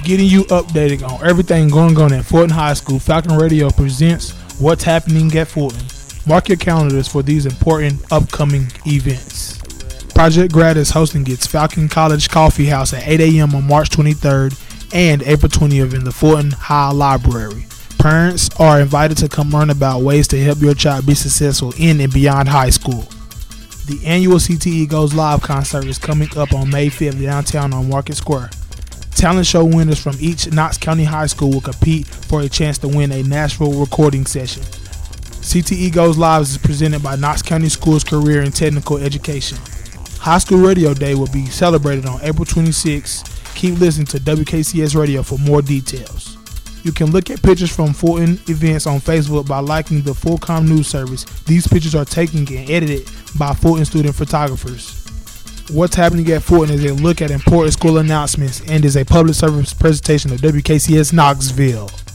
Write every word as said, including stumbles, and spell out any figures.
Getting you updated on everything going on at Fulton High School, Falcon Radio presents What's Happening at Fulton. Mark your calendars for these important upcoming events. Project Grad is hosting its Falcon College Coffee House at eight a.m. on March twenty-third and April twentieth in the Fulton High Library. Parents are invited to come learn about ways to help your child be successful in and beyond high school. The annual C T E Goes Live concert is coming up on May fifth downtown on Market Square. Talent show winners from each Knox County High School will compete for a chance to win a Nashville recording session. C T E Goes Live is presented by Knox County Schools Career and Technical Education. High School Radio Day will be celebrated on April twenty-sixth. Keep listening to W K C S Radio for more details. You can look at pictures from Fulton events on Facebook by liking the Fullcom News Service. These pictures are taken and edited by Fulton student photographers. What's Happening at Fulton is a look at important school announcements and is a public service presentation of W K C S Knoxville.